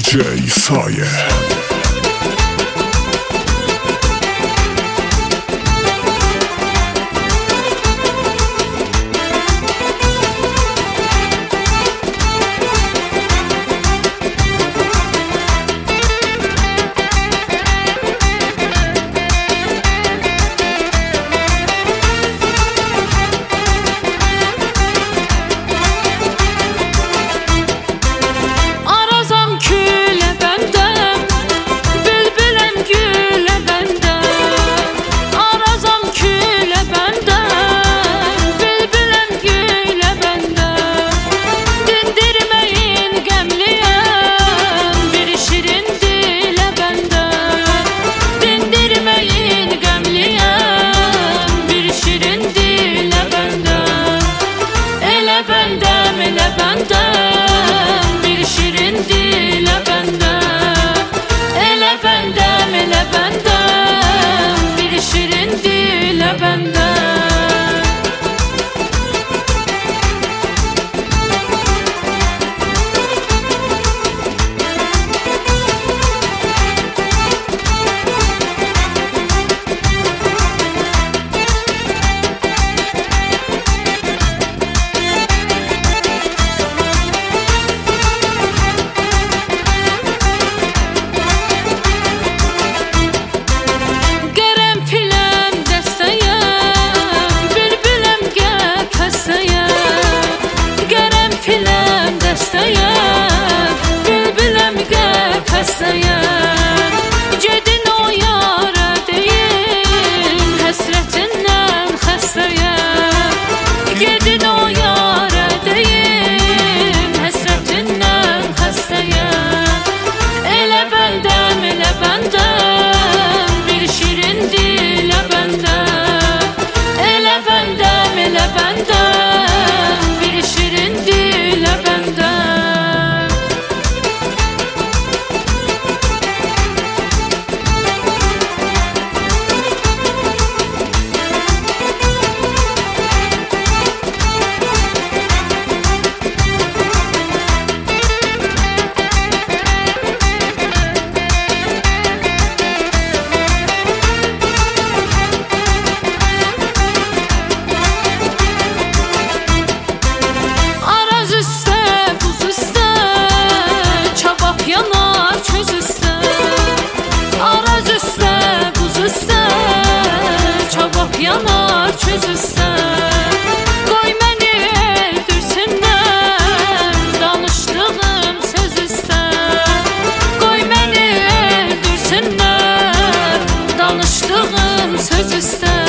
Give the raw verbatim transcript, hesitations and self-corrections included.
D J Saye. Gedin o yara deyil, həsrətindən xəstəyəm. Gedin o yara deyil, həsrətindən xəstəyəm. Elə bəndəm, elə bəndəm, bir şirin dilə bəndəm. Elə bəndəm, elə bəndəm, bir şirin dilə bəndəm. Yanar çöz üstə, qoy məni öldürsünlər, danışdığım söz üstə. Qoy məni öldürsünlər, danışdığım söz üstə.